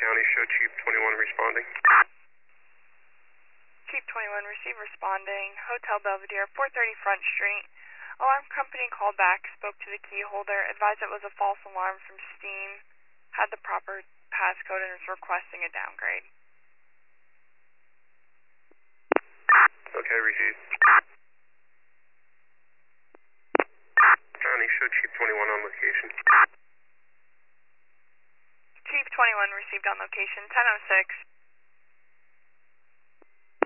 County, show Chief 21 responding. Chief 21, receive responding. Hotel Belvedere, 430 Front Street. Alarm company called back, spoke to the key holder, advised it was a false alarm from Steam, had the proper passcode, and is requesting a downgrade. Okay, received. County, show Chief 21 on location. Chief 21 received on location, 10:06.